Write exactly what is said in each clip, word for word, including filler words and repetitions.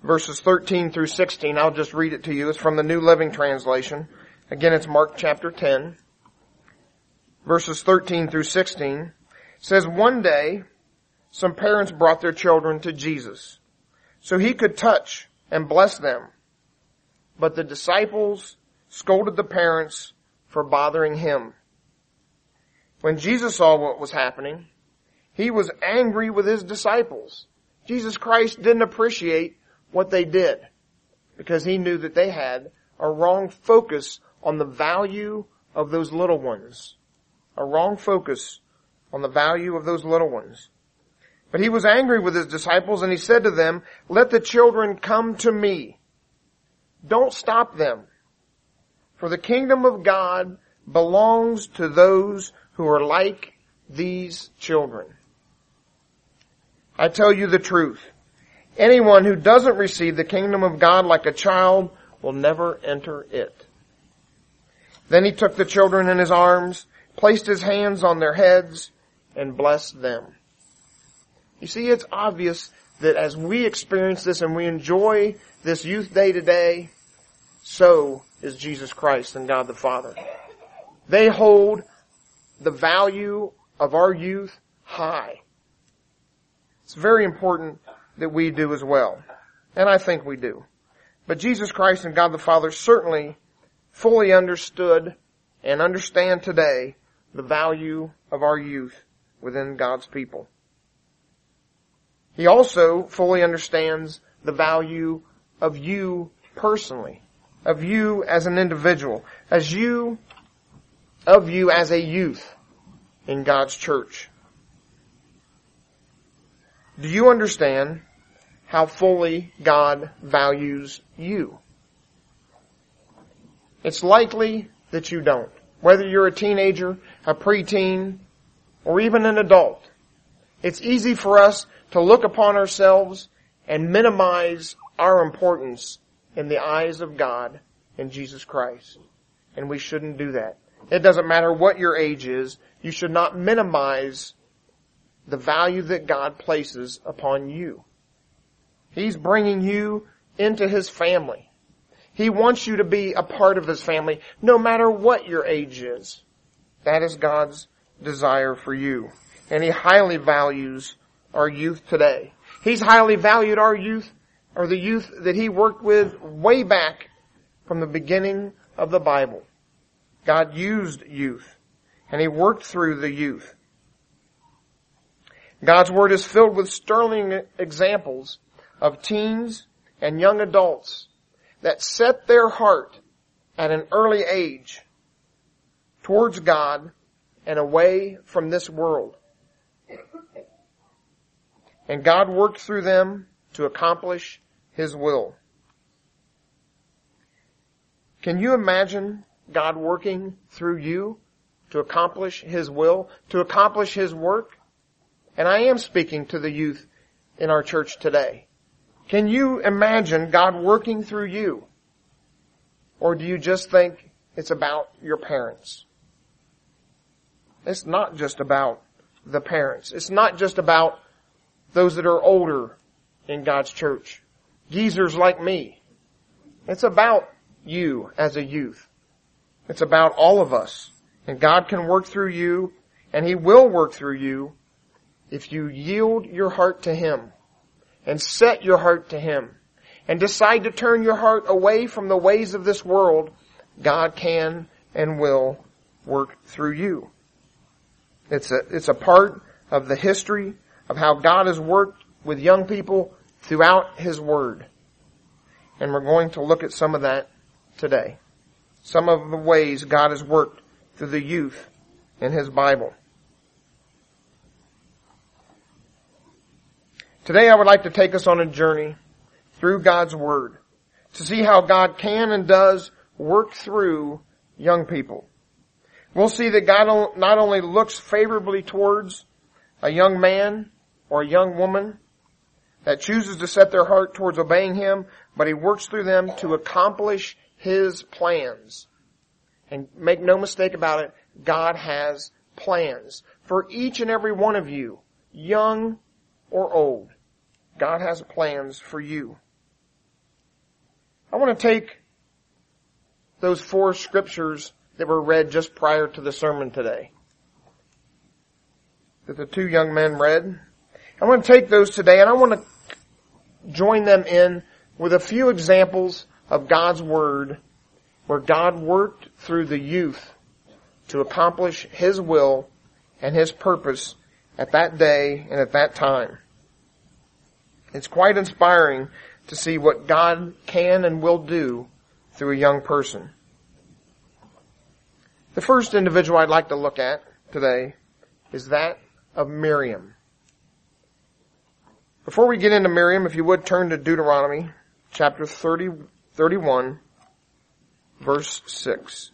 verses thirteen through sixteen. I'll just read it to you. It's from the New Living Translation. Again, it's Mark chapter ten, verses thirteen through sixteen. It says, one day, some parents brought their children to Jesus, so he could touch and bless them. But the disciples scolded the parents for bothering him. When Jesus saw what was happening, he was angry with his disciples. Jesus Christ didn't appreciate what they did because he knew that they had a wrong focus on the value of those little ones. A wrong focus on the value of those little ones. But he was angry with his disciples and he said to them, let the children come to me. Don't stop them. For the kingdom of God belongs to those who are like these children. I tell you the truth. Anyone who doesn't receive the kingdom of God like a child will never enter it. Then he took the children in his arms, placed his hands on their heads, and blessed them. You see, it's obvious that as we experience this and we enjoy this youth day today, so is Jesus Christ and God the Father. They hold the value of our youth high. It's very important that we do as well. And I think we do. But Jesus Christ and God the Father certainly fully understood and understand today the value of our youth within God's people. He also fully understands the value of you personally, of you as an individual, as you, of you as a youth in God's church. Do you understand how fully God values you? It's likely that you don't. Whether you're a teenager, a preteen, or even an adult, it's easy for us to look upon ourselves and minimize our importance in the eyes of God and Jesus Christ. And we shouldn't do that. It doesn't matter what your age is. You should not minimize the value that God places upon you. He's bringing you into His family. He wants you to be a part of His family, no matter what your age is. That is God's desire for you. And He highly values our youth today. He's highly valued our youth, or the youth that He worked with way back from the beginning of the Bible. God used youth, and He worked through the youth. God's Word is filled with sterling examples of teens and young adults that set their heart at an early age towards God and away from this world. And God worked through them to accomplish His will. Can you imagine God working through you to accomplish His will, to accomplish His work? And I am speaking to the youth in our church today. Can you imagine God working through you? Or do you just think it's about your parents? It's not just about the parents. It's not just about those that are older in God's church. Geezers like me. It's about you as a youth. It's about all of us. And God can work through you, and He will work through you if you yield your heart to Him and set your heart to Him and decide to turn your heart away from the ways of this world. God can and will work through you. It's a, it's a part of the history of how God has worked with young people throughout His Word. And we're going to look at some of that today. Some of the ways God has worked through the youth in His Bible. Today I would like to take us on a journey through God's Word to see how God can and does work through young people. We'll see that God not only looks favorably towards a young man or a young woman that chooses to set their heart towards obeying Him, but He works through them to accomplish His plans. And make no mistake about it, God has plans for each and every one of you, young or old. God has plans for you. want to take those four scriptures that were read just prior to the sermon today, that the two young men read. I want to take those today and I want to join them in with a few examples of God's Word where God worked through the youth to accomplish His will and His purpose at that day and at that time. It's quite inspiring to see what God can and will do through a young person. The first individual I'd like to look at today is that of Miriam. Before we get into Miriam, if you would turn to Deuteronomy chapter thirty, thirty-one, verse six.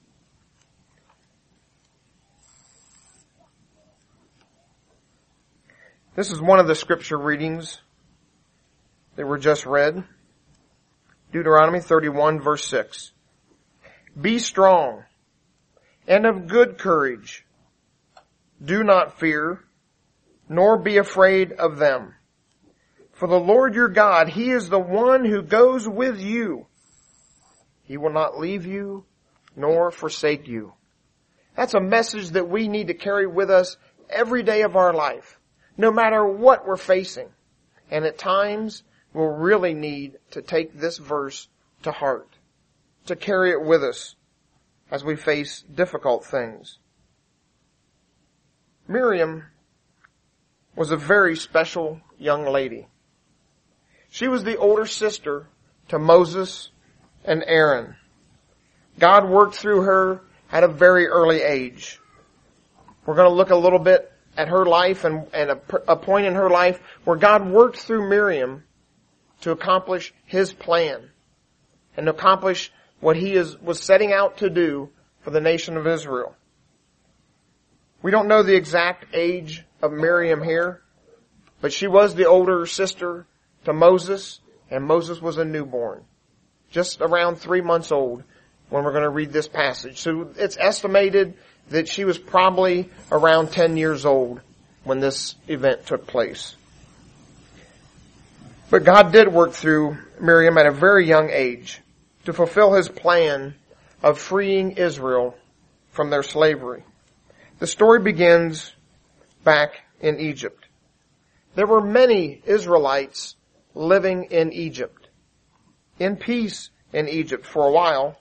This is one of the scripture readings that were just read. Deuteronomy thirty-one, verse six. Be strong and of good courage. Do not fear, nor be afraid of them. For the Lord your God, He is the one who goes with you. He will not leave you nor forsake you. That's a message that we need to carry with us every day of our life, no matter what we're facing. And at times, we'll really need to take this verse to heart, to carry it with us as we face difficult things. Miriam was a very special young lady. She was the older sister to Moses and Aaron. God worked through her at a very early age. We're going to look a little bit at her life and, and a, a point in her life where God worked through Miriam to accomplish His plan and to accomplish what He is, was setting out to do for the nation of Israel. We don't know the exact age of Miriam here, but she was the older sister to Moses, and Moses was a newborn, just around three months old when we're going to read this passage. So it's estimated that she was probably around ten years old when this event took place. But God did work through Miriam at a very young age to fulfill His plan of freeing Israel from their slavery. The story begins back in Egypt. There were many Israelites living in Egypt, in peace in Egypt for a while.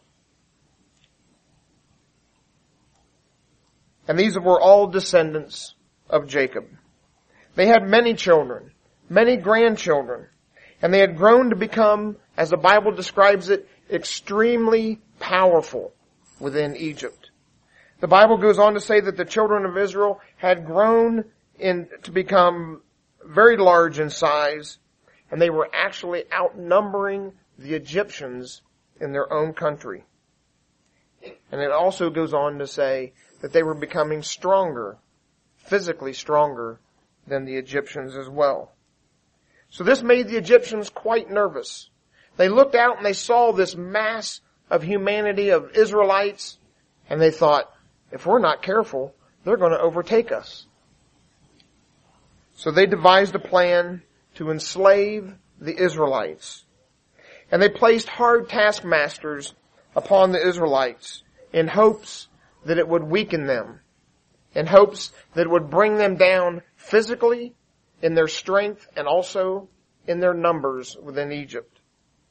And these were all descendants of Jacob. They had many children, many grandchildren, and they had grown to become, as the Bible describes it, extremely powerful within Egypt. The Bible goes on to say that the children of Israel had grown in to become very large in size, and they were actually outnumbering the Egyptians in their own country. And it also goes on to say that they were becoming stronger, physically stronger than the Egyptians as well. So this made the Egyptians quite nervous. They looked out and they saw this mass of humanity, of Israelites, and they thought, if we're not careful, they're going to overtake us. So they devised a plan to enslave the Israelites. And they placed hard taskmasters upon the Israelites in hopes that it would weaken them, in hopes that it would bring them down physically, in their strength, and also in their numbers within Egypt.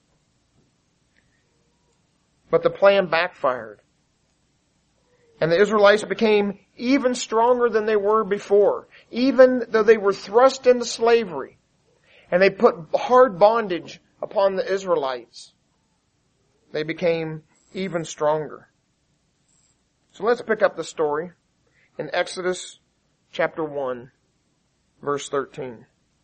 But the plan backfired. And the Israelites became even stronger than they were before, even though they were thrust into slavery. And they put hard bondage upon the Israelites. They became even stronger. So let's pick up the story in Exodus chapter one, verse thirteen.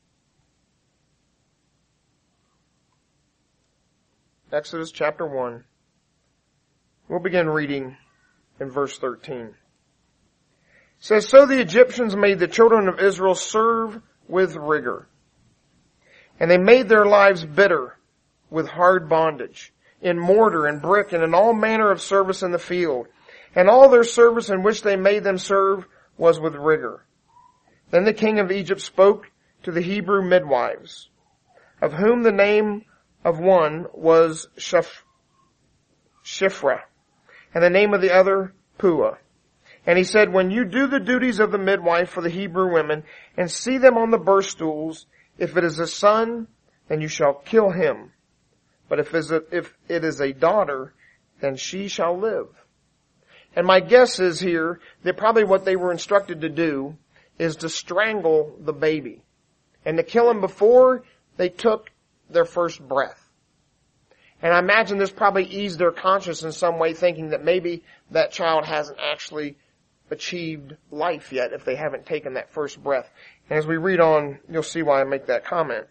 Exodus chapter one. We'll begin reading in verse thirteen. It says, So the Egyptians made the children of Israel serve with rigor, and they made their lives bitter with hard bondage, in mortar and brick and in all manner of service in the field. And all their service in which they made them serve was with rigor. Then the king of Egypt spoke to the Hebrew midwives, of whom the name of one was Shiph- Shiphrah, and the name of the other Puah. And he said, when you do the duties of the midwife for the Hebrew women and see them on the birth stools, if it is a son, then you shall kill him. But if it is a daughter, then she shall live. And my guess is here that probably what they were instructed to do is to strangle the baby and to kill him before they took their first breath. And I imagine this probably eased their conscience in some way, thinking that maybe that child hasn't actually achieved life yet if they haven't taken that first breath. And as we read on, you'll see why I make that comment.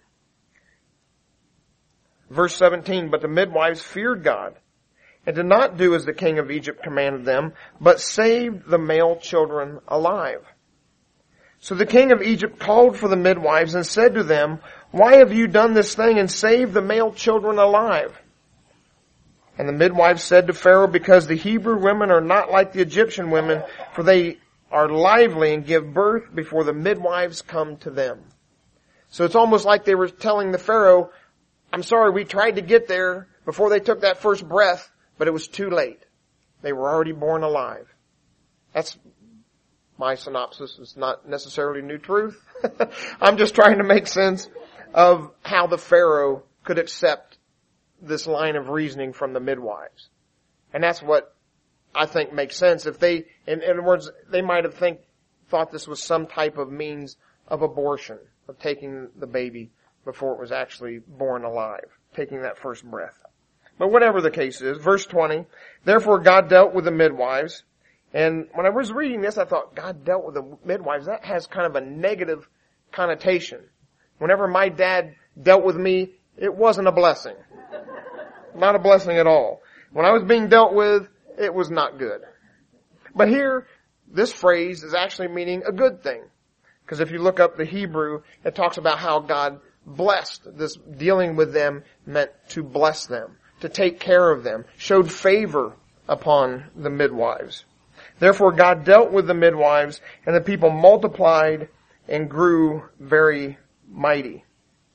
Verse seventeen, but the midwives feared God and did not do as the king of Egypt commanded them, but saved the male children alive. So the king of Egypt called for the midwives and said to them, why have you done this thing and saved the male children alive? And the midwives said to Pharaoh, because the Hebrew women are not like the Egyptian women, for they are lively and give birth before the midwives come to them. So it's almost like they were telling the Pharaoh, I'm sorry, we tried to get there before they took that first breath, but it was too late. They were already born alive. That's my synopsis. It's not necessarily new truth. I'm just trying to make sense of how the Pharaoh could accept this line of reasoning from the midwives. And that's what I think makes sense. If they, in, in other words, they might have think, thought this was some type of means of abortion, of taking the baby before it was actually born alive, taking that first breath. But whatever the case is, verse twenty, therefore God dealt with the midwives. And when I was reading this, I thought, God dealt with the midwives. That has kind of a negative connotation. Whenever my dad dealt with me, it wasn't a blessing. Not a blessing at all. When I was being dealt with, it was not good. But here, this phrase is actually meaning a good thing. Because if you look up the Hebrew, it talks about how God blessed. This dealing with them meant to bless them, to take care of them, showed favor upon the midwives. Therefore God dealt with the midwives, and the people multiplied and grew very mighty.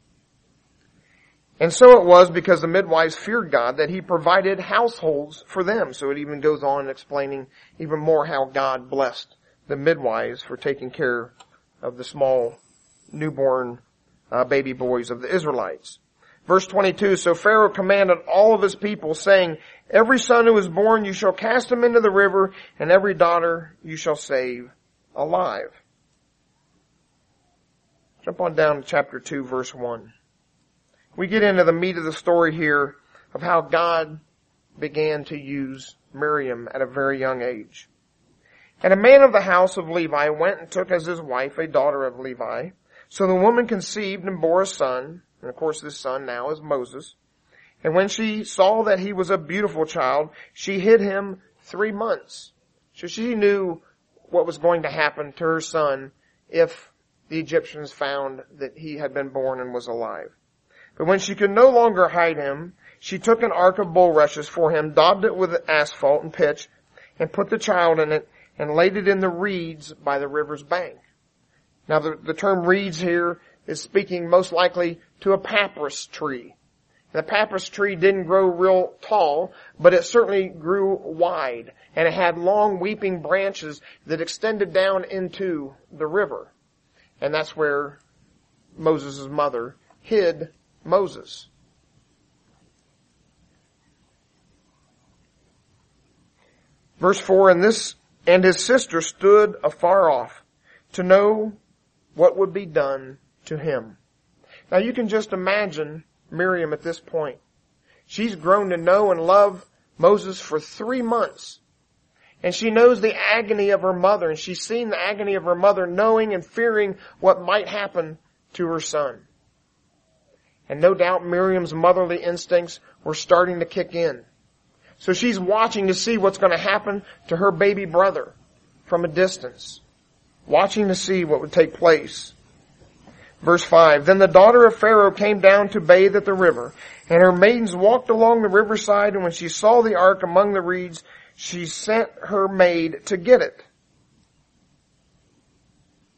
And so it was because the midwives feared God that he provided households for them. So it even goes on explaining even more how God blessed the midwives for taking care of the small newborn uh, baby boys of the Israelites. Verse twenty-two, so Pharaoh commanded all of his people, saying, every son who is born you shall cast him into the river, and every daughter you shall save alive. Jump on down to chapter two, verse one. We get into the meat of the story here of how God began to use Miriam at a very young age. And a man of the house of Levi went and took as his wife a daughter of Levi. So the woman conceived and bore a son. And of course this son now is Moses. And when she saw that he was a beautiful child, she hid him three months. So she knew what was going to happen to her son if the Egyptians found that he had been born and was alive. But when she could no longer hide him, she took an ark of bulrushes for him, daubed it with asphalt and pitch, and put the child in it, and laid it in the reeds by the river's bank. Now the, the term reeds here is speaking most likely to a papyrus tree. The papyrus tree didn't grow real tall, but it certainly grew wide, and it had long weeping branches that extended down into the river. And that's where Moses' mother hid Moses. Verse four, and this and his sister stood afar off to know what would be done to him. Now you can just imagine Miriam at this point. She's grown to know and love Moses for three months. And she knows the agony of her mother, and she's seen the agony of her mother knowing and fearing what might happen to her son. And no doubt Miriam's motherly instincts were starting to kick in. So she's watching to see what's going to happen to her baby brother from a distance. Watching to see what would take place. Verse five, then the daughter of Pharaoh came down to bathe at the river, and her maidens walked along the riverside, and when she saw the ark among the reeds, she sent her maid to get it.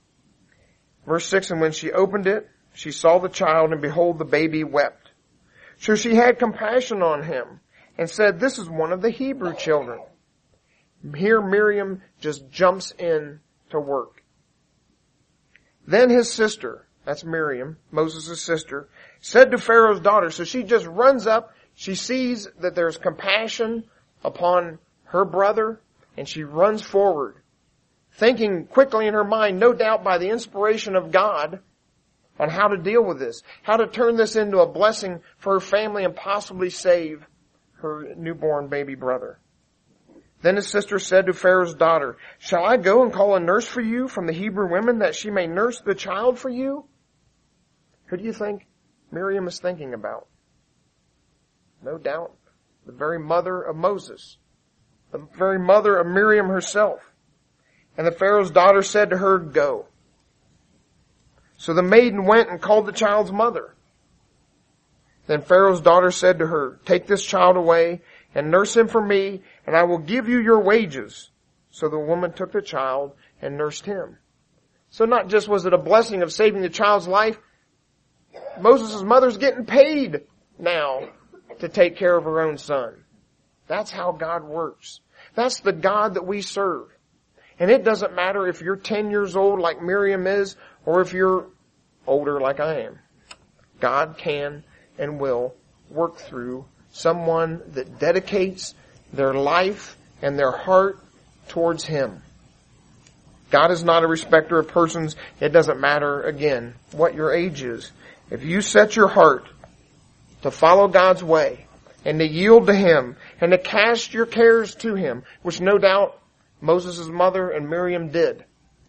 Verse six, and when she opened it, she saw the child, and behold, the baby wept. So she had compassion on him and said, this is one of the Hebrew children. Here Miriam just jumps in to work. Then his sister, that's Miriam, Moses' sister, said to Pharaoh's daughter, so she just runs up, she sees that there's compassion upon her brother, and she runs forward, thinking quickly in her mind, no doubt by the inspiration of God, on how to deal with this, how to turn this into a blessing for her family and possibly save her newborn baby brother. Then his sister said to Pharaoh's daughter, shall I go and call a nurse for you from the Hebrew women that she may nurse the child for you? Who do you think Miriam is thinking about? No doubt, the very mother of Moses, the very mother of Miriam herself. And the Pharaoh's daughter said to her, go. So the maiden went and called the child's mother. Then Pharaoh's daughter said to her, take this child away and nurse him for me, and I will give you your wages. So the woman took the child and nursed him. So not just was it a blessing of saving the child's life, Moses' mother's getting paid now to take care of her own son. That's how God works. That's the God that we serve. And it doesn't matter if you're ten years old like Miriam is, or if you're older like I am. God can and will work through someone that dedicates their life and their heart towards Him. God is not a respecter of persons. It doesn't matter, again, what your age is. If you set your heart to follow God's way and to yield to Him and to cast your cares to Him, which no doubt Moses' mother and Miriam did,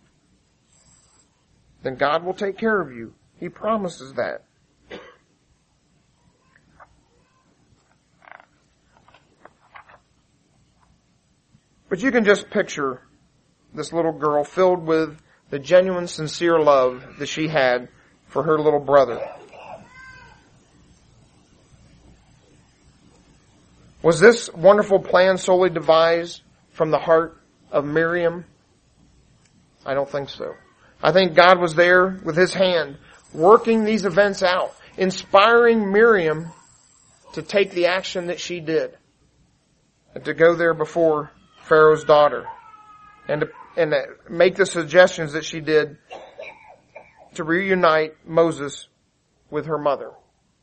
then God will take care of you. He promises that. But you can just picture this little girl filled with the genuine, sincere love that she had for her little brother. Was this wonderful plan solely devised from the heart of Miriam? I don't think so. I think God was there with His hand, working these events out, inspiring Miriam to take the action that she did, and to go there before Pharaoh's daughter, and to, and to make the suggestions that she did to reunite Moses with her mother.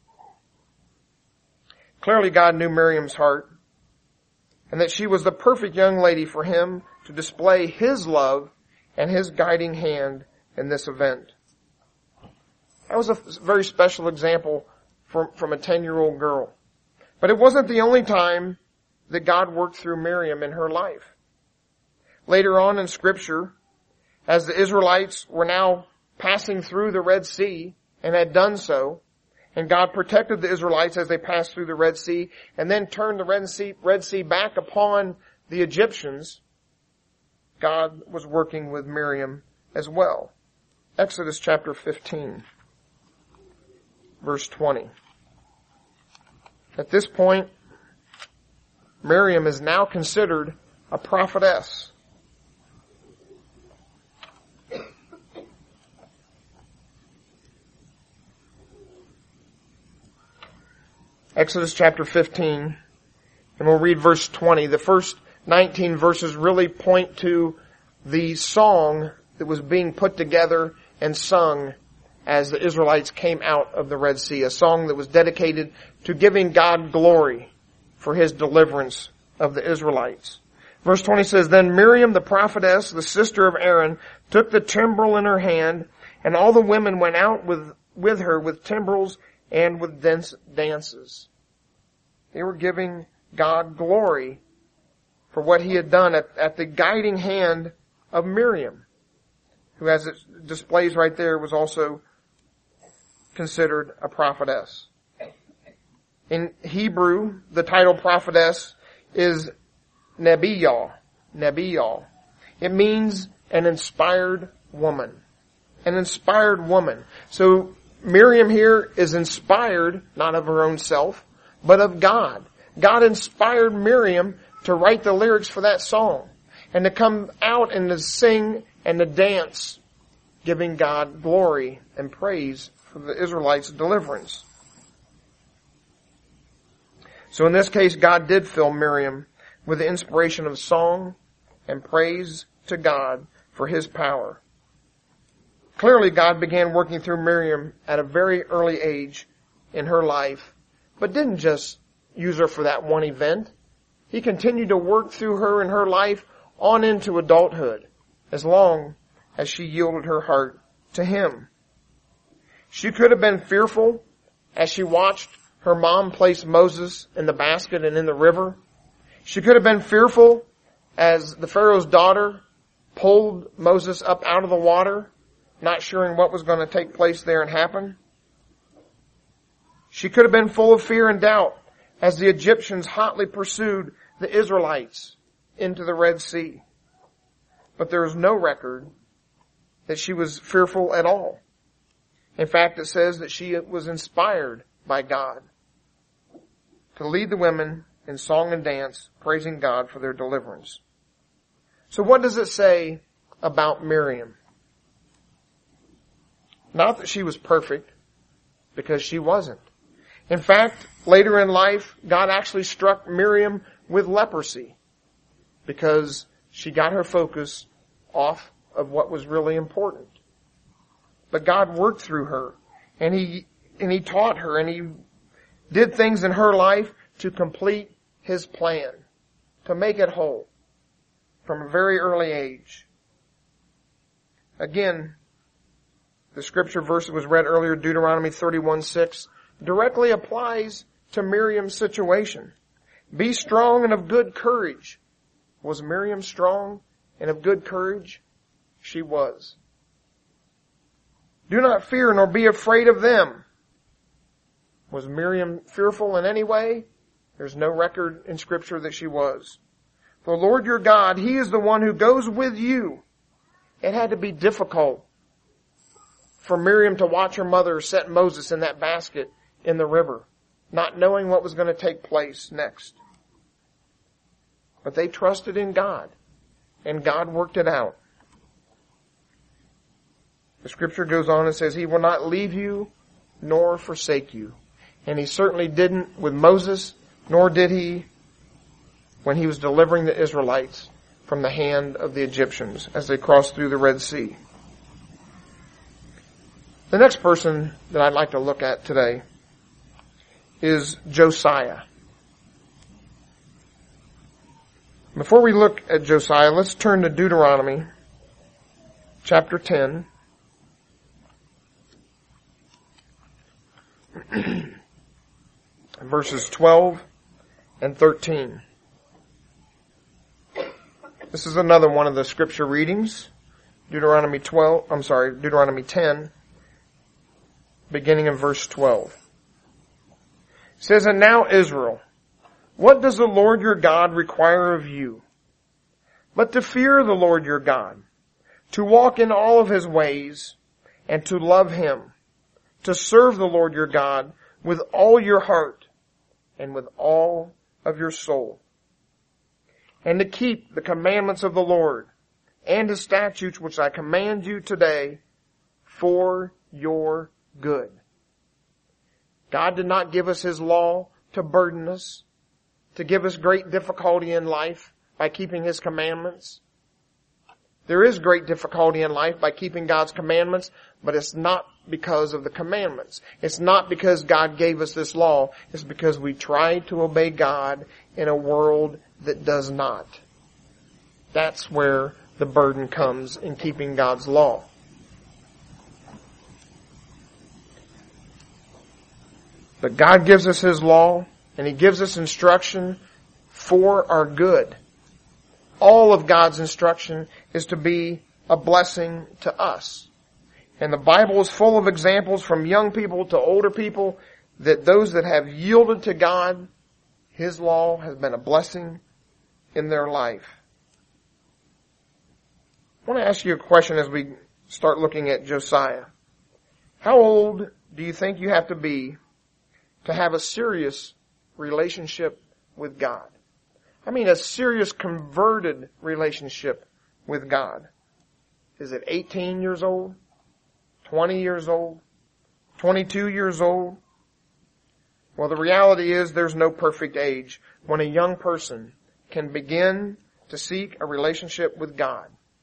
Clearly God knew Miriam's heart, and that she was the perfect young lady for Him to display His love and His guiding hand in this event. That was a very special example from, from a ten-year-old girl. But it wasn't the only time that God worked through Miriam in her life. Later on in Scripture, as the Israelites were now passing through the Red Sea and had done so, and God protected the Israelites as they passed through the Red Sea and then turned the Red Sea, Red sea back upon the Egyptians, God was working with Miriam as well. Exodus chapter fifteen, verse twenty. At this point, Miriam is now considered a prophetess. Exodus chapter fifteen, and we'll read verse twenty. The first nineteen verses really point to the song that was being put together and sung as the Israelites came out of the Red Sea, a song that was dedicated to giving God glory for His deliverance of the Israelites. Verse twenty says, then Miriam the prophetess, the sister of Aaron, took the timbrel in her hand, and all the women went out with, with her with timbrels and with dance, dances. They were giving God glory for what He had done at, at the guiding hand of Miriam, who, as it displays right there, was also considered a prophetess. In Hebrew, the title prophetess is Nebiah. Nebiah. It means an inspired woman. An inspired woman. So Miriam here is inspired, not of her own self, but of God. God inspired Miriam to write the lyrics for that song and to come out and to sing and to dance, giving God glory and praise for the Israelites' deliverance. So in this case, God did fill Miriam with the inspiration of song and praise to God for His power. Clearly, God began working through Miriam at a very early age in her life, but didn't just use her for that one event. He continued to work through her in her life on into adulthood, as long as she yielded her heart to Him. She could have been fearful as she watched her mom place Moses in the basket and in the river. She could have been fearful as the Pharaoh's daughter pulled Moses up out of the water, not sure what was going to take place there and happen. She could have been full of fear and doubt as the Egyptians hotly pursued the Israelites into the Red Sea. But there is no record that she was fearful at all. In fact, it says that she was inspired by God to lead the women in song and dance, praising God for their deliverance. So what does it say about Miriam? Not that she was perfect, because she wasn't. In fact, later in life, God actually struck Miriam with leprosy because she got her focus off of what was really important. But God worked through her, and He, and He taught her, and He did things in her life to complete His plan, to make it whole from a very early age. Again, the scripture verse that was read earlier, Deuteronomy thirty-one six, directly applies to Miriam's situation. Be strong and of good courage. Was Miriam strong and of good courage? She was. Do not fear nor be afraid of them. Was Miriam fearful in any way? There's no record in Scripture that she was. The Lord your God, He is the one who goes with you. It had to be difficult for Miriam to watch her mother set Moses in that basket in the river, not knowing what was going to take place next. But they trusted in God, and God worked it out. The scripture goes on and says, He will not leave you nor forsake you. And He certainly didn't with Moses, nor did He when He was delivering the Israelites from the hand of the Egyptians as they crossed through the Red Sea. The next person that I'd like to look at today is Josiah. Before we look at Josiah, let's turn to Deuteronomy chapter ten. Verses twelve and thirteen. This is another one of the scripture readings. Deuteronomy twelve, I'm sorry, Deuteronomy ten, beginning in verse twelve. It says, And now Israel, what does the Lord your God require of you? But to fear the Lord your God, to walk in all of His ways, and to love Him, to serve the Lord your God with all your heart and with all of your soul, and to keep the commandments of the Lord and His statutes which I command you today for your good. God did not give us His law to burden us, to give us great difficulty in life by keeping His commandments. There is great difficulty in life by keeping God's commandments, but it's not because of the commandments. It's not because God gave us this law. It's because we try to obey God in a world that does not. That's where the burden comes in keeping God's law. But God gives us His law, and He gives us instruction for our good. All of God's instruction is to be a blessing to us. And the Bible is full of examples from young people to older people that those that have yielded to God, His law has been a blessing in their life. I want to ask you a question as we start looking at Josiah. How old do you think you have to be to have a serious relationship with God? I mean, a serious converted relationship with God. Is it eighteen years old? twenty years old? twenty-two years old? Well, the reality is there's no perfect age when a young person can begin to seek a relationship with God.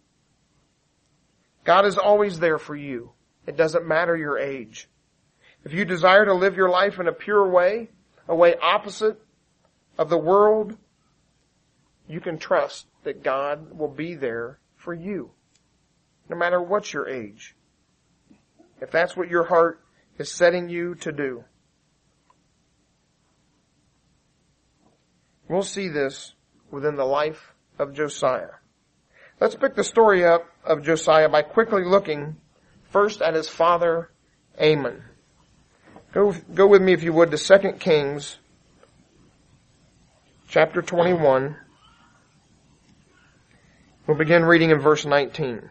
God is always there for you. It doesn't matter your age. If you desire to live your life in a pure way, a way opposite of the world, you can trust that God will be there for you, no matter what your age, if that's what your heart is setting you to do. We'll see this within the life of Josiah. Let's pick the story up of Josiah by quickly looking first at his father, Amon. Go, go with me, if you would, to Second Kings, chapter twenty-one. We'll begin reading in verse nineteen.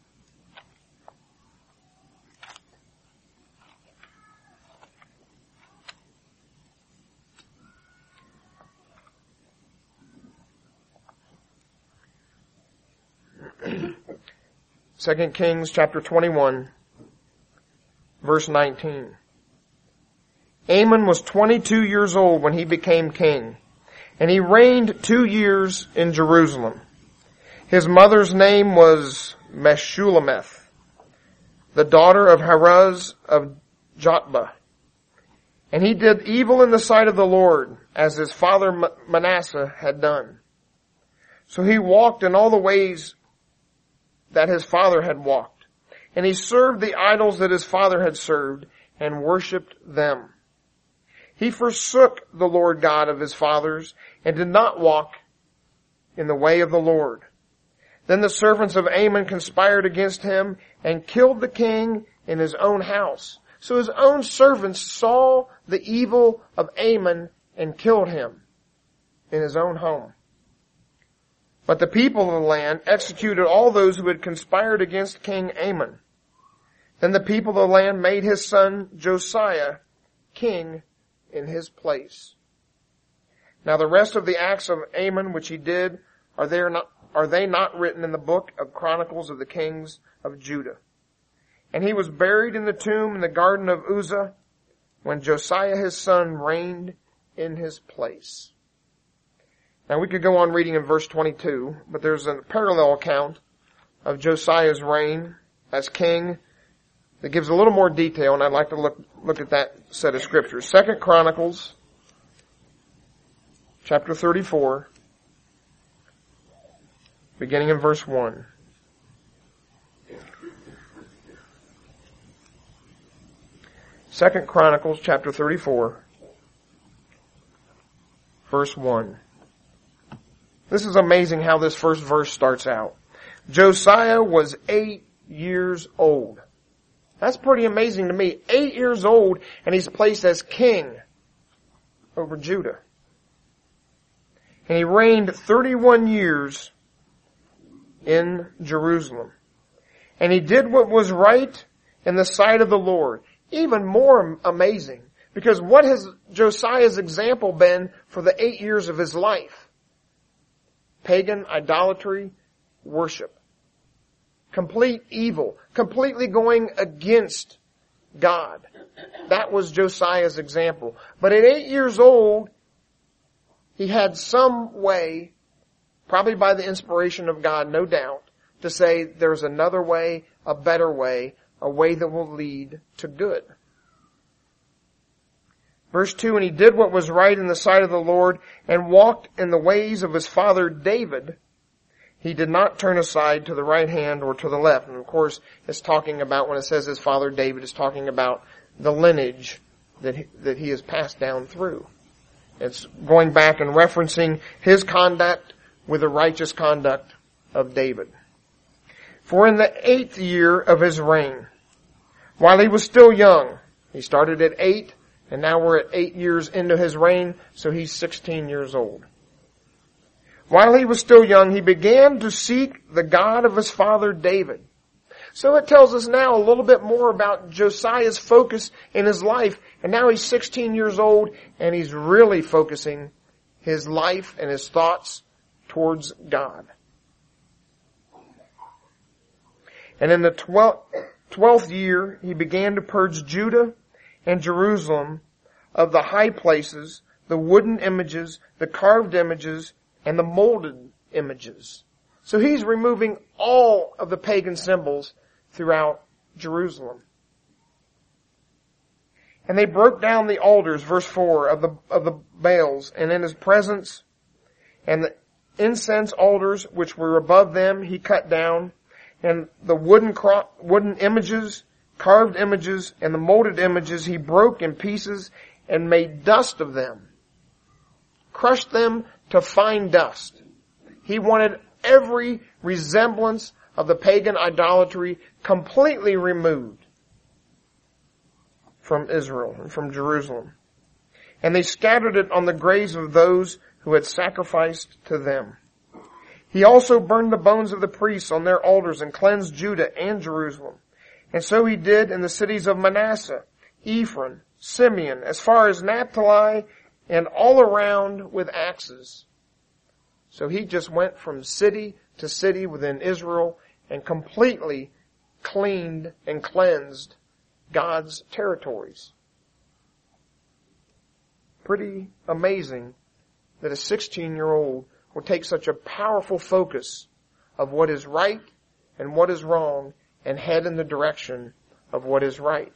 Second Kings chapter twenty-one, verse nineteen. Amon was twenty-two years old when he became king, and he reigned two years in Jerusalem. His mother's name was Meshullemeth, the daughter of Haraz of Jotbah. And he did evil in the sight of the Lord, as his father Manasseh had done. So he walked in all the ways that his father had walked. And he served the idols that his father had served, and worshipped them. He forsook the Lord God of his fathers, and did not walk in the way of the Lord. Then the servants of Amon conspired against him, and killed the king in his own house. So his own servants saw the evil of Amon, and killed him in his own home. But the people of the land executed all those who had conspired against King Amon. Then the people of the land made his son Josiah king in his place. Now the rest of the acts of Amon which he did, are there not, are they not written in the book of Chronicles of the kings of Judah? And he was buried in the tomb in the garden of Uzzah, when Josiah his son reigned in his place. Now we could go on reading in verse twenty-two, but there's a parallel account of Josiah's reign as king that gives a little more detail, and I'd like to look, look at that set of scriptures. Second Chronicles, chapter thirty-four, beginning in verse one. Second Chronicles, chapter thirty-four, verse one. This is amazing how this first verse starts out. Josiah was eight years old. That's pretty amazing to me. Eight years old, and he's placed as king over Judah. And he reigned thirty-one years in Jerusalem. And he did what was right in the sight of the Lord. Even more amazing, because what has Josiah's example been for the eight years of his life? Pagan idolatry worship. Complete evil. Completely going against God. That was Josiah's example. But at eight years old, he had some way, probably by the inspiration of God, no doubt, to say there's another way, a better way, a way that will lead to good. Verse two, and he did what was right in the sight of the Lord, and walked in the ways of his father David. He did not turn aside to the right hand or to the left. And of course, it's talking about, when it says his father David, it's talking about the lineage that he, that he has passed down through. It's going back and referencing his conduct with the righteous conduct of David. For in the eighth year of his reign, while he was still young, he started at eight, and now we're at eight years into his reign, so he's sixteen years old. While he was still young, he began to seek the God of his father David. So it tells us now a little bit more about Josiah's focus in his life. And now he's sixteen years old, and he's really focusing his life and his thoughts towards God. And in the twelfth year, he began to purge Judah and Jerusalem of the high places, the wooden images, the carved images, and the molded images. So he's removing all of the pagan symbols throughout Jerusalem. And they broke down the altars, verse four, of the, of the Baals, and in his presence, and the incense altars which were above them he cut down, and the wooden cro- wooden images, carved images, and the molded images he broke in pieces and made dust of them. Crushed them to fine dust. He wanted every resemblance of the pagan idolatry completely removed from Israel and from Jerusalem. And they scattered it on the graves of those who had sacrificed to them. He also burned the bones of the priests on their altars and cleansed Judah and Jerusalem. And so he did in the cities of Manasseh, Ephraim, Simeon, as far as Naphtali, and all around with axes. So he just went from city to city within Israel and completely cleaned and cleansed God's territories. Pretty amazing that a sixteen-year-old will take such a powerful focus of what is right and what is wrong and head in the direction of what is right.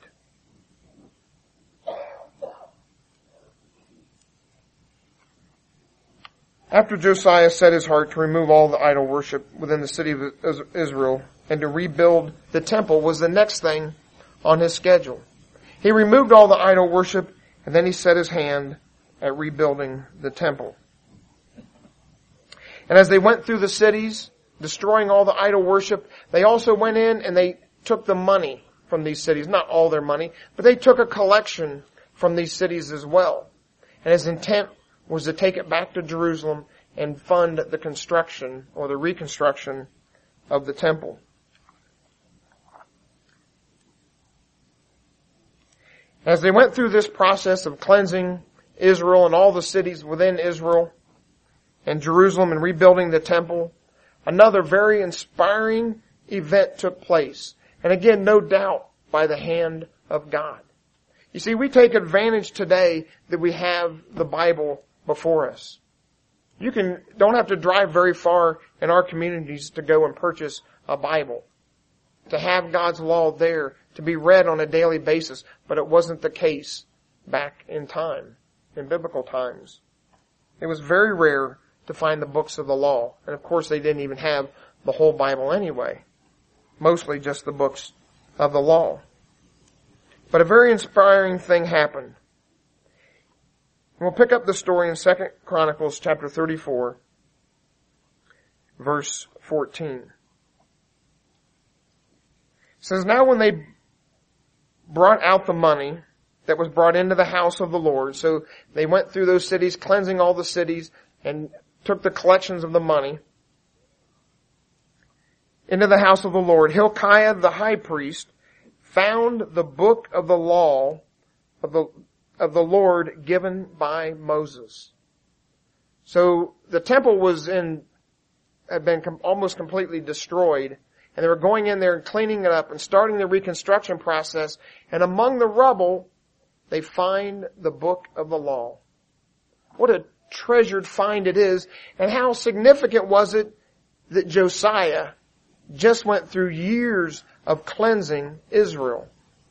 After Josiah set his heart to remove all the idol worship within the city of Israel and to rebuild the temple was the next thing on his schedule. He removed all the idol worship and then he set his hand at rebuilding the temple. And as they went through the cities, destroying all the idol worship, they also went in and they took the money from these cities. Not all their money, but they took a collection from these cities as well. And his intent was to take it back to Jerusalem and fund the construction or the reconstruction of the temple. As they went through this process of cleansing Israel and all the cities within Israel and Jerusalem and rebuilding the temple, another very inspiring event took place. And again, no doubt by the hand of God. You see, we take advantage today that we have the Bible before us. You can, don't have to drive very far in our communities to go and purchase a Bible, to have God's law there, to be read on a daily basis, but it wasn't the case back in time, in biblical times. It was very rare to find the books of the law, and of course they didn't even have the whole Bible anyway, mostly just the books of the law. But a very inspiring thing happened. We'll pick up the story in Second Chronicles chapter thirty-four, verse fourteen. It says, "Now when they brought out the money that was brought into the house of the Lord," so they went through those cities, cleansing all the cities, and took the collections of the money into the house of the Lord, Hilkiah the high priest found the book of the law of the of the Lord given by Moses. So the temple was in, had been com- almost completely destroyed, and they were going in there and cleaning it up and starting the reconstruction process, and among the rubble, they find the book of the law. What a treasured find it is, and how significant was it that Josiah just went through years of cleansing Israel.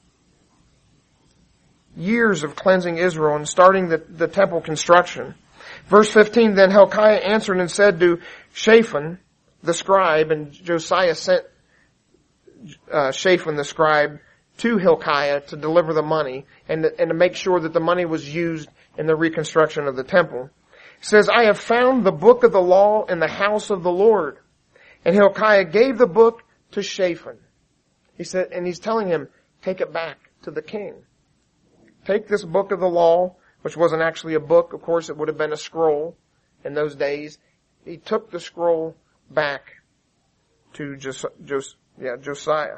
Years of cleansing Israel and starting the, the temple construction. Verse fifteen, "Then Hilkiah answered and said to Shaphan the scribe," and Josiah sent uh, Shaphan the scribe to Hilkiah to deliver the money and to, and to make sure that the money was used in the reconstruction of the temple. He says, "I have found the book of the law in the house of the Lord." And Hilkiah gave the book to Shaphan. He said, and he's telling him, take it back to the king. Take this book of the law, which wasn't actually a book. Of course, it would have been a scroll in those days. He took the scroll back to Jos- Jos- yeah, Josiah.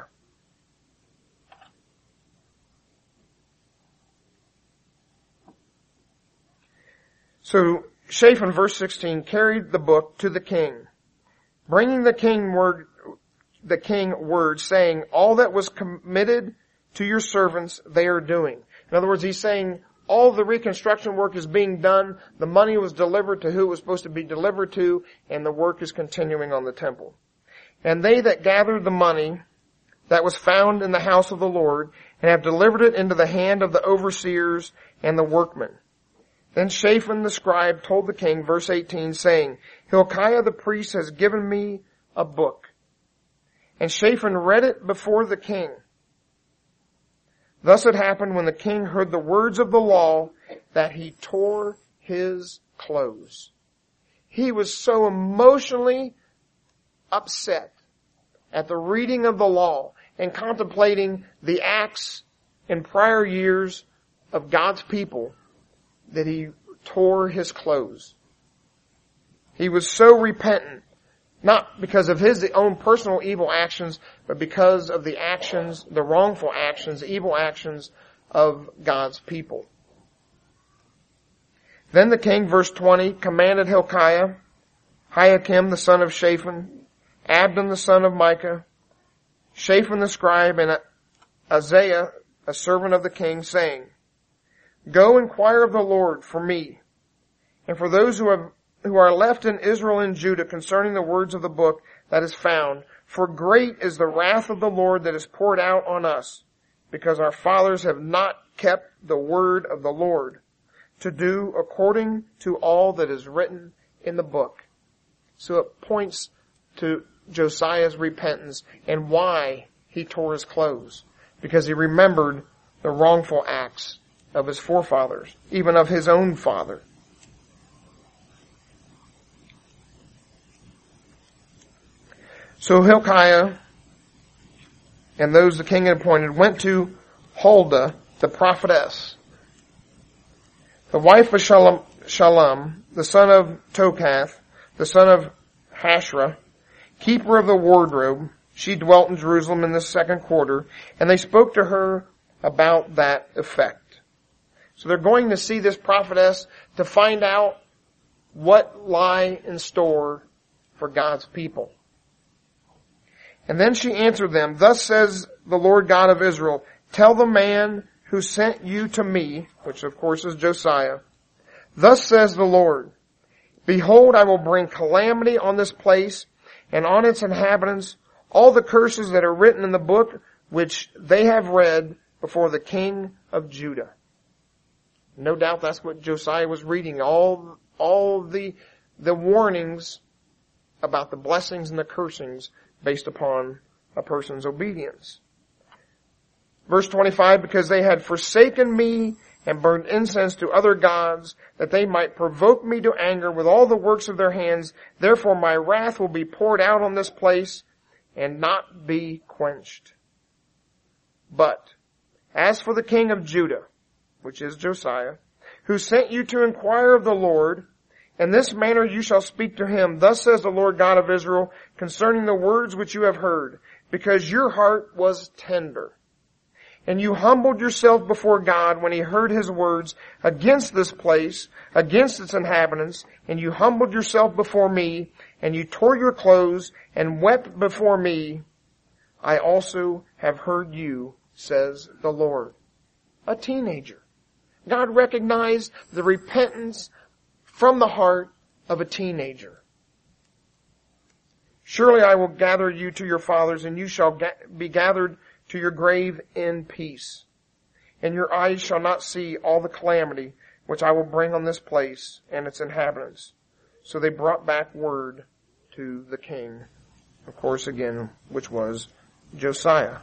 So Shaphan, verse sixteen, carried the book to the king, bringing the king word, the king word, saying, "All that was committed to your servants they are doing." In other words, he's saying, all the reconstruction work is being done. The money was delivered to who it was supposed to be delivered to, and the work is continuing on the temple. And they that gathered the money that was found in the house of the Lord, and have delivered it into the hand of the overseers and the workmen. Then Shaphan the scribe told the king, verse eighteen, saying, Hilkiah the priest has given me a book. And Shaphan read it before the king. Thus it happened when the king heard the words of the law that he tore his clothes. He was so emotionally upset at the reading of the law and contemplating the acts in prior years of God's people that he tore his clothes. He was so repentant, not because of his own personal evil actions, but because of the actions, the wrongful actions, the evil actions of God's people. Then the king, verse twenty, commanded Hilkiah, Hiakim the son of Shaphan, Abdon the son of Micah, Shaphan the scribe, and Isaiah, a servant of the king, saying, Go inquire of the Lord for me, and for those who have who are left in Israel and Judah concerning the words of the book that is found. For great is the wrath of the Lord that is poured out on us, because our fathers have not kept the word of the Lord, to do according to all that is written in the book. So it points to Josiah's repentance and why he tore his clothes, because he remembered the wrongful acts of his forefathers, even of his own father. So Hilkiah and those the king had appointed went to Huldah, the prophetess, the wife of Shalom, Shalom, the son of Tokath, the son of Hashra, keeper of the wardrobe. She dwelt in Jerusalem in the second quarter, and they spoke to her about that effect. So they're going to see this prophetess to find out what lie in store for God's people. And then she answered them, Thus says the Lord God of Israel, Tell the man who sent you to me, which of course is Josiah, Thus says the Lord, Behold, I will bring calamity on this place and on its inhabitants, all the curses that are written in the book which they have read before the king of Judah. No doubt that's what Josiah was reading, all, all the, the warnings about the blessings and the cursings based upon a person's obedience. Verse twenty-five, because they had forsaken me and burned incense to other gods, that they might provoke me to anger with all the works of their hands, therefore my wrath will be poured out on this place and not be quenched. But as for the king of Judah, which is Josiah, who sent you to inquire of the Lord, in this manner you shall speak to him, Thus says the Lord God of Israel, concerning the words which you have heard, because your heart was tender. And you humbled yourself before God when he heard his words against this place, against its inhabitants, and you humbled yourself before me, and you tore your clothes and wept before me. I also have heard you, says the Lord. A teenager. God recognized the repentance from the heart of a teenager. Surely I will gather you to your fathers, and you shall ga- be gathered to your grave in peace. And your eyes shall not see all the calamity which I will bring on this place and its inhabitants. So they brought back word to the king, of course again, which was Josiah.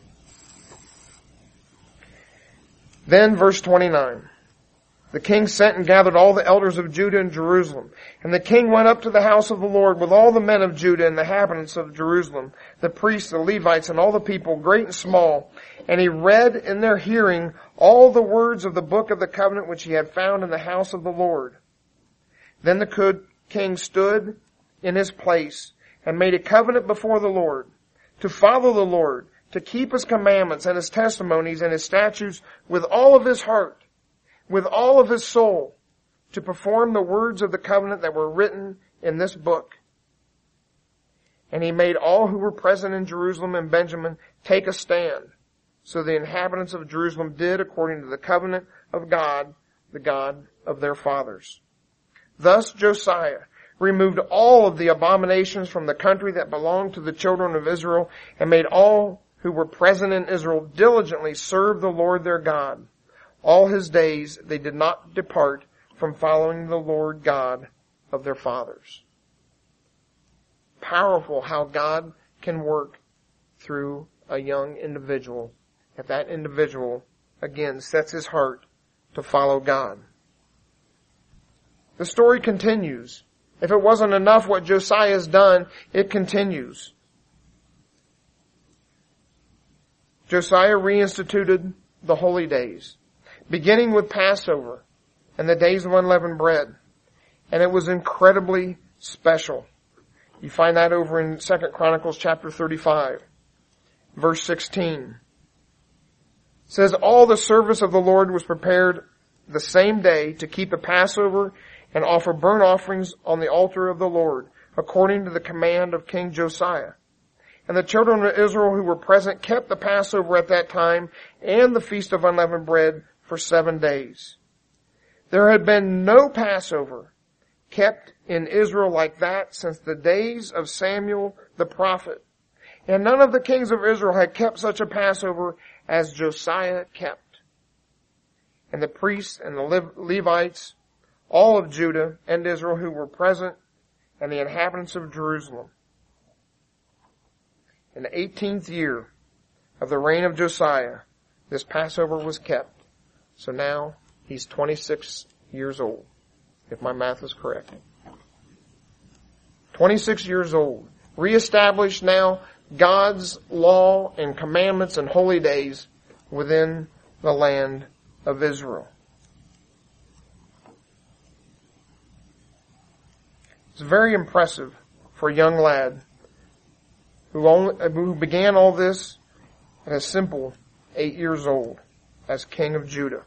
Then verse twenty-nine. The king sent and gathered all the elders of Judah and Jerusalem. And the king went up to the house of the Lord with all the men of Judah and the inhabitants of Jerusalem, the priests, the Levites, and all the people, great and small. And he read in their hearing all the words of the book of the covenant which he had found in the house of the Lord. Then the king stood in his place and made a covenant before the Lord, to follow the Lord, to keep his commandments and his testimonies and his statutes with all of his heart, with all of his soul, to perform the words of the covenant that were written in this book. And he made all who were present in Jerusalem and Benjamin take a stand. So the inhabitants of Jerusalem did according to the covenant of God, the God of their fathers. Thus Josiah removed all of the abominations from the country that belonged to the children of Israel, and made all who were present in Israel diligently serve the Lord their God. All his days they did not depart from following the Lord God of their fathers. Powerful how God can work through a young individual, if that individual, again, sets his heart to follow God. The story continues. If it wasn't enough what Josiah has done, it continues. Josiah reinstituted the holy days, beginning with Passover and the days of unleavened bread. And it was incredibly special. You find that over in Second Chronicles chapter thirty-five, verse sixteen. It says, all the service of the Lord was prepared the same day to keep the Passover and offer burnt offerings on the altar of the Lord, according to the command of King Josiah. And the children of Israel who were present kept the Passover at that time and the Feast of Unleavened Bread for seven days. There had been no Passover kept in Israel like that since the days of Samuel the prophet. And none of the kings of Israel had kept such a Passover as Josiah kept. And the priests and the Levites, all of Judah and Israel who were present, and the inhabitants of Jerusalem. In the eighteenth year of the reign of Josiah, this Passover was kept. So now he's twenty-six years old, if my math is correct. twenty-six years old. Reestablished now God's law and commandments and holy days within the land of Israel. It's very impressive for a young lad who, only, who began all this at a simple eight years old as king of Judah.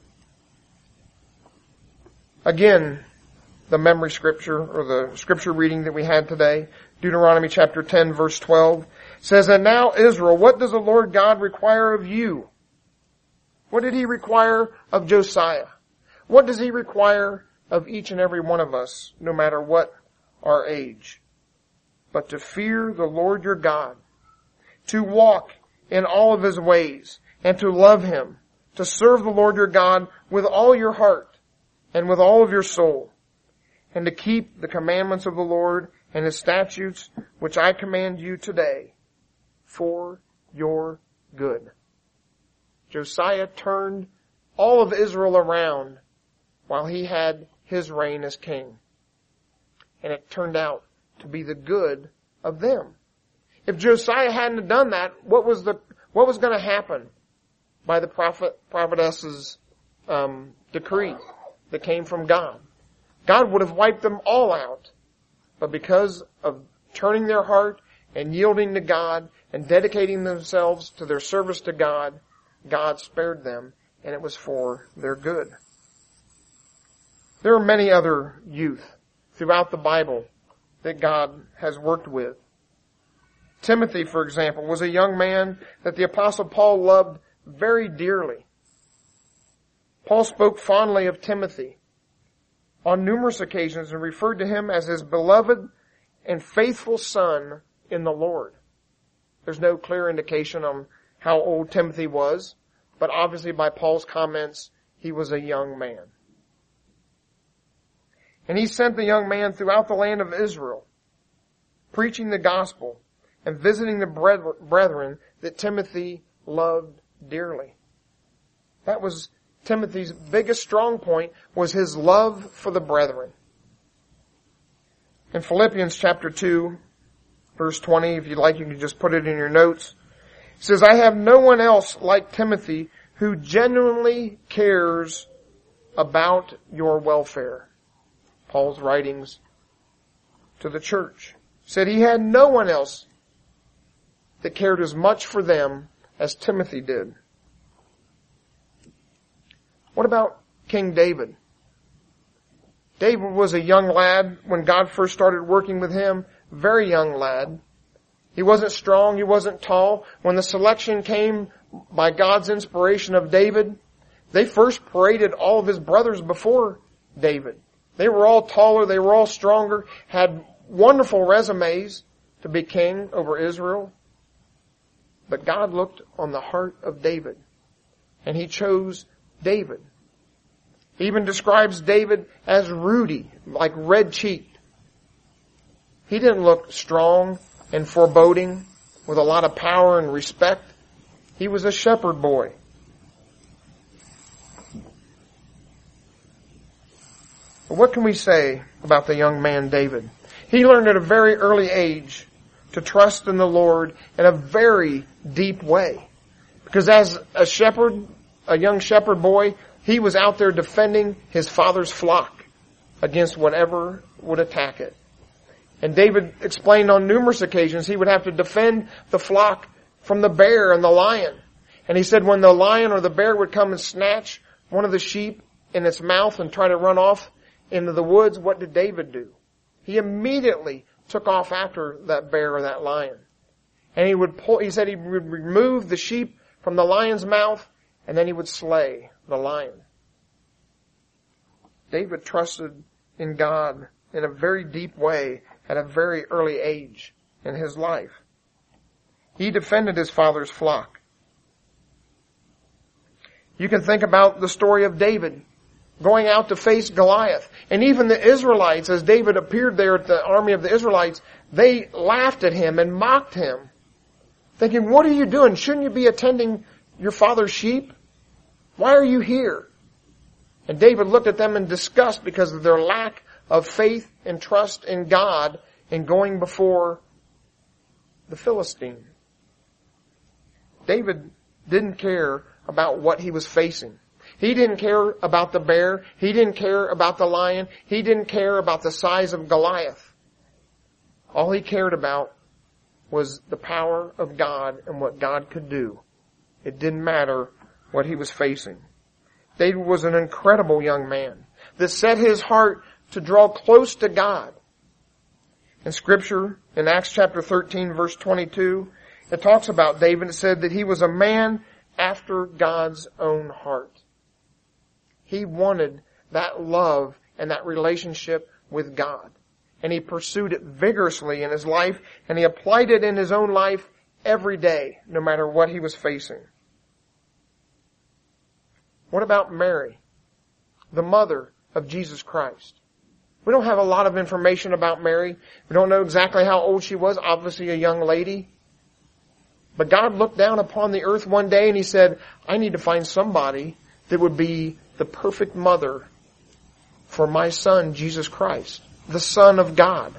Again, the memory scripture or the scripture reading that we had today, Deuteronomy chapter ten verse twelve, says, and now Israel, what does the Lord God require of you? What did he require of Josiah? What does he require of each and every one of us, no matter what our age? But to fear the Lord your God, to walk in all of his ways, and to love him, to serve the Lord your God with all your heart and with all of your soul, and to keep the commandments of the Lord and his statutes, which I command you today, for your good. Josiah turned all of Israel around while he had his reign as king. And it turned out to be the good of them. If Josiah hadn't done that, what was the what was going to happen by the prophet prophetess's um, decree that came from God? God would have wiped them all out. But because of turning their heart and yielding to God and dedicating themselves to their service to God, God spared them, and it was for their good. There are many other youth throughout the Bible that God has worked with. Timothy, for example, was a young man that the Apostle Paul loved very dearly. Paul spoke fondly of Timothy on numerous occasions and referred to him as his beloved and faithful son in the Lord. There's no clear indication on how old Timothy was, but obviously by Paul's comments, he was a young man. And he sent the young man throughout the land of Israel, preaching the gospel and visiting the brethren that Timothy loved dearly. That was Timothy's biggest strong point, was his love for the brethren. In Philippians chapter two, verse twenty, if you'd like, you can just put it in your notes. It says, I have no one else like Timothy who genuinely cares about your welfare. Paul's writings to the church said he had no one else that cared as much for them as Timothy did. What about King David? David was a young lad when God first started working with him, very young lad. He wasn't strong, he wasn't tall. When the selection came by God's inspiration of David, They first paraded all of his brothers before David. They were all taller, they were all stronger, had wonderful resumes to be king over Israel. But God looked on the heart of David, and he chose David. He even describes David as ruddy, like red-cheeked. He didn't look strong and foreboding with a lot of power and respect. He was a shepherd boy. But what can we say about the young man David? He learned at a very early age to trust in the Lord in a very deep way. Because as a shepherd, a young shepherd boy, he was out there defending his father's flock against whatever would attack it. And David explained on numerous occasions he would have to defend the flock from the bear and the lion. And he said when the lion or the bear would come and snatch one of the sheep in its mouth and try to run off into the woods, what did David do? He immediately took off after that bear or that lion. And he would pull, he said he would remove the sheep from the lion's mouth and then he would slay the lion. David trusted in God in a very deep way at a very early age in his life. He defended his father's flock. You can think about the story of David going out to face Goliath. And even the Israelites, as David appeared there at the army of the Israelites, they laughed at him and mocked him, thinking, what are you doing? Shouldn't you be attending your father's sheep? Why are you here? And David looked at them in disgust because of their lack of faith and trust in God in going before the Philistine. David didn't care about what he was facing. He didn't care about the bear. He didn't care about the lion. He didn't care about the size of Goliath. All he cared about was the power of God and what God could do. It didn't matter what he was facing. David was an incredible young man that set his heart to draw close to God. In Scripture, in Acts chapter thirteen, verse twenty-two, it talks about David. It said that he was a man after God's own heart. He wanted that love and that relationship with God. And he pursued it vigorously in his life, and he applied it in his own life every day, no matter what he was facing. What about Mary, the mother of Jesus Christ? We don't have a lot of information about Mary. We don't know exactly how old she was, obviously a young lady. But God looked down upon the earth one day and he said, I need to find somebody that would be the perfect mother for my son, Jesus Christ, the Son of God.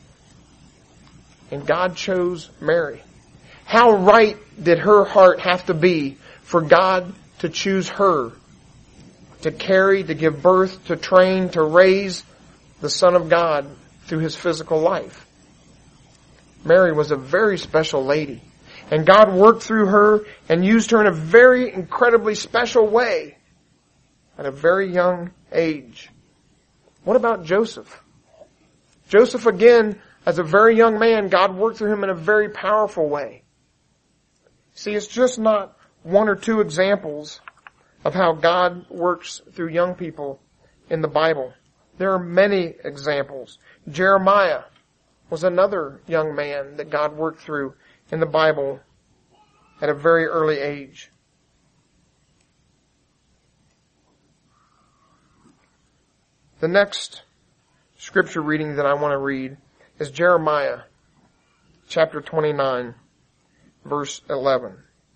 And God chose Mary. How right did her heart have to be for God to choose her to carry, to give birth, to train, to raise the Son of God through his physical life? Mary was a very special lady. And God worked through her and used her in a very incredibly special way at a very young age. What about Joseph? Joseph, again, as a very young man, God worked through him in a very powerful way. See, it's just not one or two examples of how God works through young people in the Bible. There are many examples. Jeremiah was another young man that God worked through in the Bible at a very early age. The next scripture reading that I want to read is Jeremiah chapter twenty-nine, verse eleven.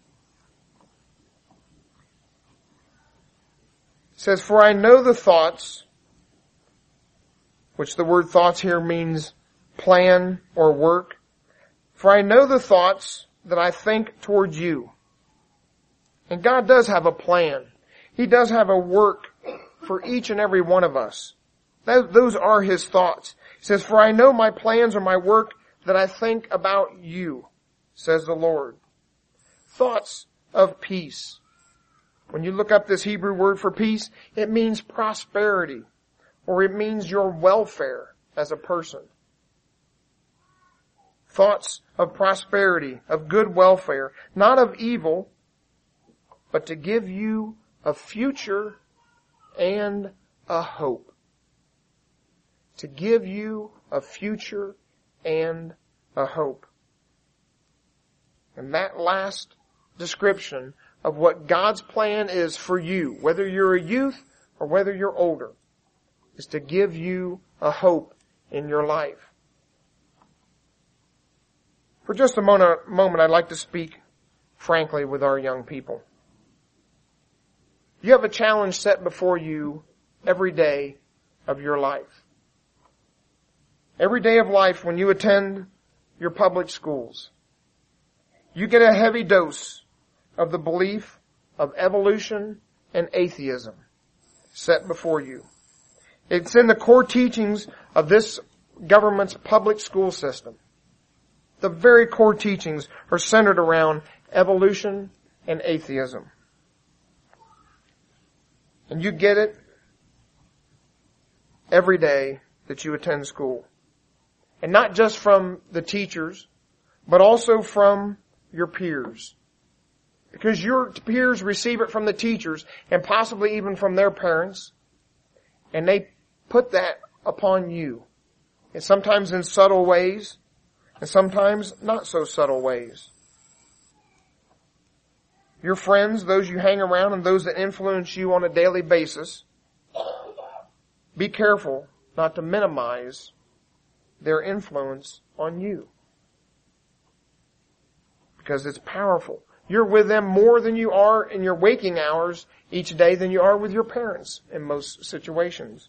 It says, For I know the thoughts, which the word thoughts here means plan or work. For I know the thoughts that I think towards you. And God does have a plan. He does have a work for each and every one of us. Those are His thoughts. He says, For I know my plans or my work that I think about you, says the Lord. Thoughts of peace. When you look up this Hebrew word for peace, it means prosperity, or it means your welfare as a person. Thoughts of prosperity, of good welfare, not of evil, but to give you a future and a hope. To give you a future and a hope. And that last description of what God's plan is for you, whether you're a youth or whether you're older, is to give you a hope in your life. For just a moment, moment, I'd like to speak frankly with our young people. You have a challenge set before you every day of your life. Every day of life when you attend your public schools, you get a heavy dose of the belief of evolution and atheism set before you. It's in the core teachings of this government's public school system. The very core teachings are centered around evolution and atheism. And you get it every day that you attend school. And not just from the teachers, but also from your peers. Because your peers receive it from the teachers and possibly even from their parents. And they put that upon you. And sometimes in subtle ways, and sometimes not so subtle ways. Your friends, those you hang around and those that influence you on a daily basis, be careful not to minimize their influence on you. Because it's powerful. You're with them more than you are in your waking hours each day than you are with your parents in most situations.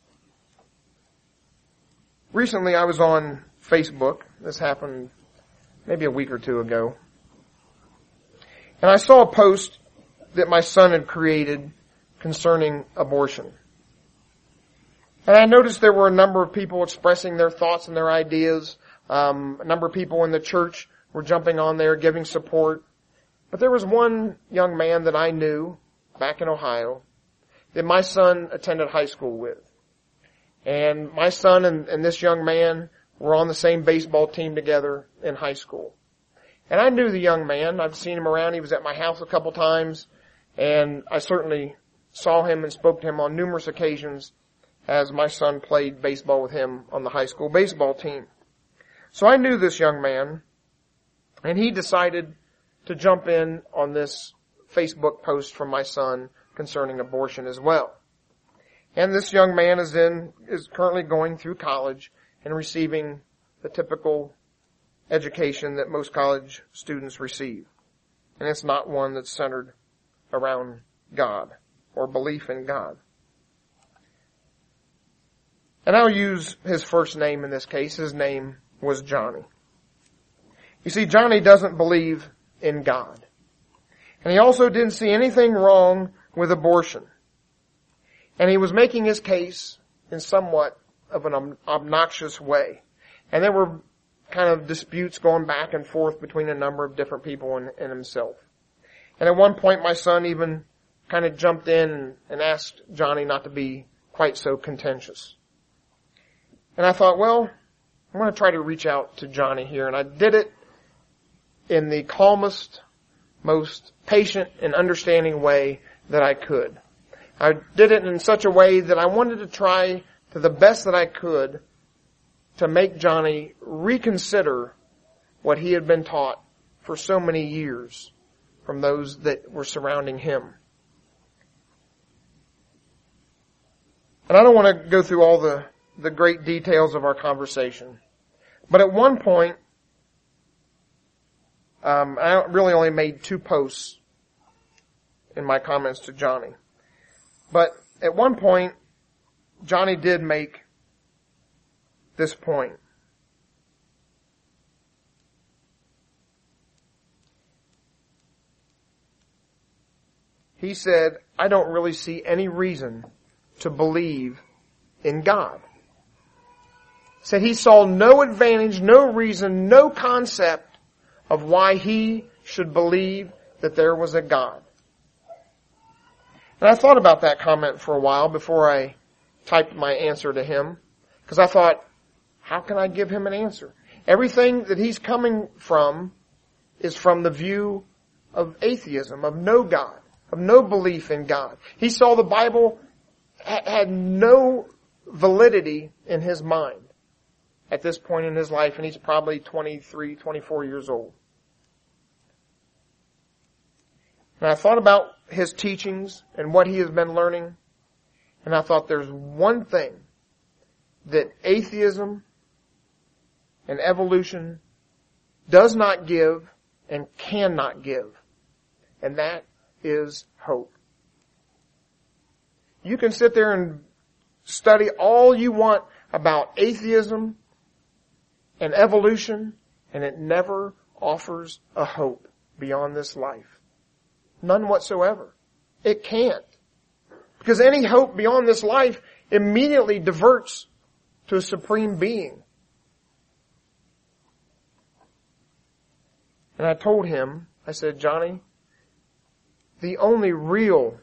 Recently I was on Facebook. This happened maybe a week or two ago. And I saw a post that my son had created concerning abortion. And I noticed there were a number of people expressing their thoughts and their ideas. Um, a number of people in the church were jumping on there, giving support. But there was one young man that I knew back in Ohio that my son attended high school with. And my son and, and this young man were on the same baseball team together in high school. And I knew the young man. I've seen him around. He was at my house a couple times. And I certainly saw him and spoke to him on numerous occasions as my son played baseball with him on the high school baseball team. So I knew this young man, and he decided to jump in on this Facebook post from my son concerning abortion as well. And this young man is in, is currently going through college and receiving the typical education that most college students receive. And it's not one that's centered around God or belief in God. And I'll use his first name in this case. His name was Johnny. You see, Johnny doesn't believe in God. And he also didn't see anything wrong with abortion. And he was making his case in somewhat of an obnoxious way. And there were kind of disputes going back and forth between a number of different people and, and himself. And at one point my son even kind of jumped in and asked Johnny not to be quite so contentious. And I thought, well, I'm going to try to reach out to Johnny here. And I did it in the calmest, most patient and understanding way that I could. I did it in such a way that I wanted to try to the best that I could to make Johnny reconsider what he had been taught for so many years from those that were surrounding him. And I don't want to go through all the, the great details of our conversation. But at one point, um, I really only made two posts in my comments to Johnny. But at one point, Johnny did make this point. He said, I don't really see any reason to believe in God. He said he saw no advantage, no reason, no concept of why he should believe that there was a God. And I thought about that comment for a while before I typed my answer to him. Because I thought, how can I give him an answer? Everything that he's coming from is from the view of atheism, of no God, of no belief in God. He saw the Bible ha- had no validity in his mind at this point in his life, and he's probably twenty-three, twenty-four years old. And I thought about his teachings and what he has been learning, and I thought there's one thing that atheism and evolution does not give and cannot give, and that is hope. You can sit there and study all you want about atheism and evolution, and it never offers a hope beyond this life. None whatsoever. It can't. Because any hope beyond this life immediately diverts to a supreme being. And I told him, I said, Johnny, the only real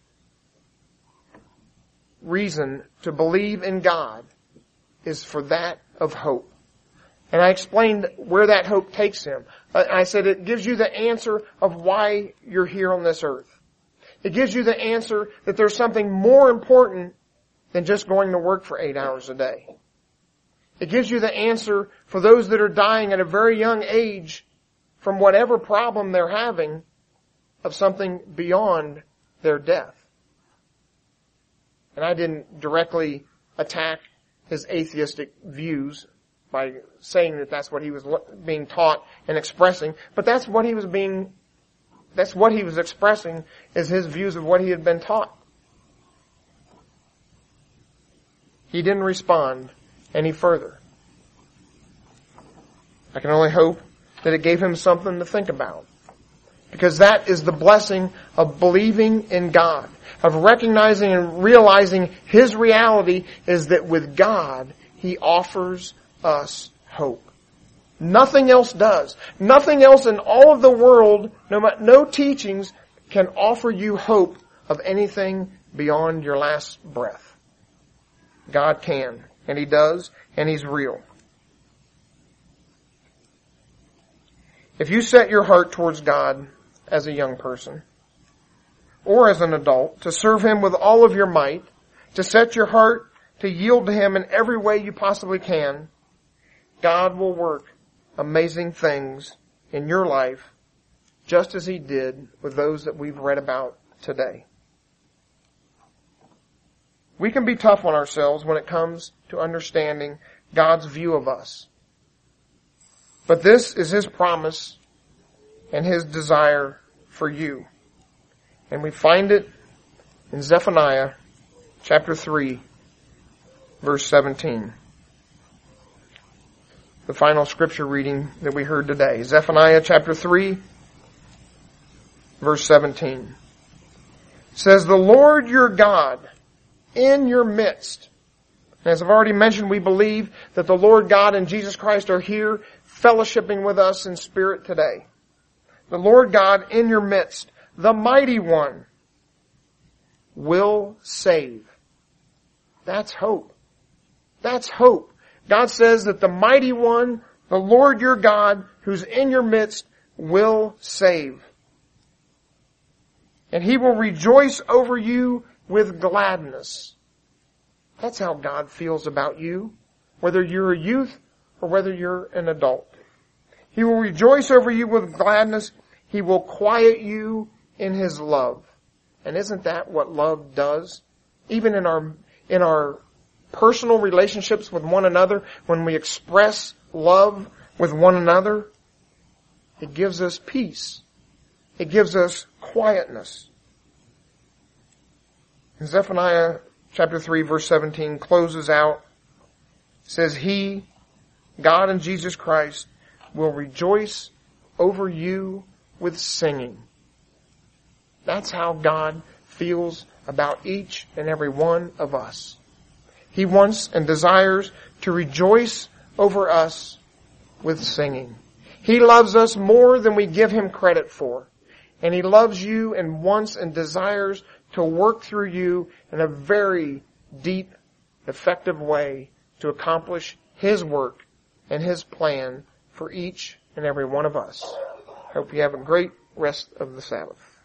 reason to believe in God is for that of hope. And I explained where that hope takes him. I said it gives you the answer of why you're here on this earth. It gives you the answer that there's something more important than just going to work for eight hours a day. It gives you the answer for those that are dying at a very young age from whatever problem they're having of something beyond their death. And I didn't directly attack his atheistic views by saying that that's what he was being taught and expressing, but that's what he was being, that's what he was expressing is his views of what he had been taught. He didn't respond any further. I can only hope that it gave him something to think about. Because that is the blessing of believing in God, of recognizing and realizing His reality is that with God, He offers us hope. Nothing else does. Nothing else in all of the world, no, no teachings, can offer you hope of anything beyond your last breath. God can, and He does, and He's real. If you set your heart towards God as a young person, or as an adult, to serve Him with all of your might, to set your heart to yield to Him in every way you possibly can, God will work amazing things in your life, just as He did with those that we've read about today. We can be tough on ourselves when it comes to understanding God's view of us. But this is His promise and His desire for you. And we find it in Zephaniah chapter three, verse seventeen. The final scripture reading that we heard today. Zephaniah chapter three, verse seventeen. It says, "The Lord your God in your midst." And as I've already mentioned, we believe that the Lord God and Jesus Christ are here fellowshipping with us in spirit today. The Lord God in your midst, the mighty one, will save. That's hope. That's hope. God says that the mighty one, the Lord your God, who's in your midst, will save. And He will rejoice over you with gladness. That's how God feels about you, whether you're a youth or whether you're an adult. He will rejoice over you with gladness. He will quiet you in His love. And isn't that what love does? Even in our, in our personal relationships with one another, when we express love with one another, it gives us peace. It gives us quietness. And Zephaniah chapter three, verse seventeen closes out, says, "He, God and Jesus Christ, will rejoice over you with singing." That's how God feels about each and every one of us. He wants and desires to rejoice over us with singing. He loves us more than we give Him credit for. And He loves you and wants and desires to work through you in a very deep, effective way to accomplish His work and His plan for each and every one of us. Hope you have a great rest of the Sabbath.